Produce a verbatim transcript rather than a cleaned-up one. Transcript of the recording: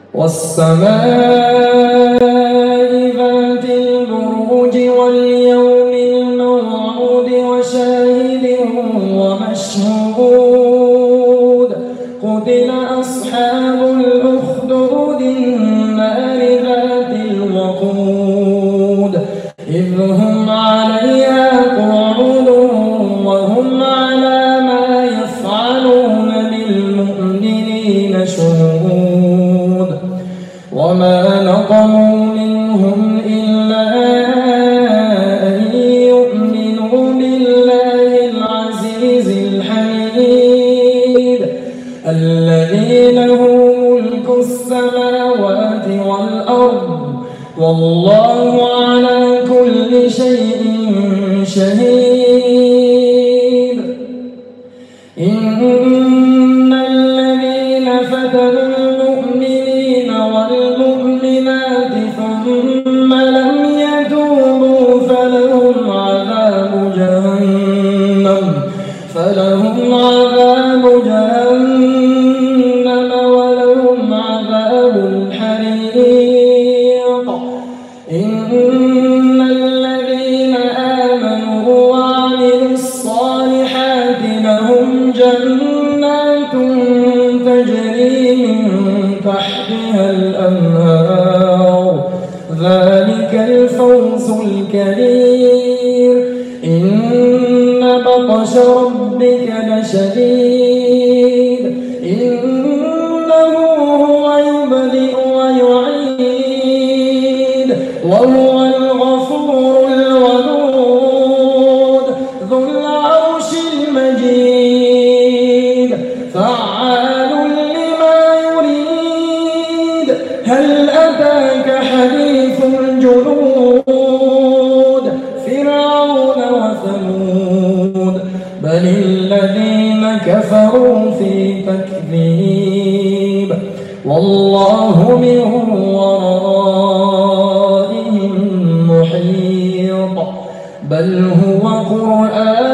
والسماء ذات البروج واليوم الموعود وشاهد ومشهود قتل أصحاب الأخدود النار ذات الوقود إذ هم عليها قعود وهم على ما يفعلون بالمؤمنين شهود وما نقموا منهم إلا أن يؤمنوا بالله العزيز الحميد الذي له ملك السماوات والأرض والله على كل شيء شهيد. إن الذين فتنوا المؤمنين والمؤمنات ثم لم يتوبوا فلهم عذاب جهنم فلهم عذاب جهنم ولهم عذاب الحريق. إن الذين آمنوا وعملوا الصالحات لهم جنات تجري من تحتها الأنهار ذلك الفوز الكبير. إن بطش ربك لشديد إنه هو يبدئ ويعيد وهو الغفور الودود ذو العرش المجيد فعال لما يريد. هل أتاك حديث الجنود فرعون وثمود بل الذين كفروا في تكذيب والله من ورائهم محيط بل هو قرآن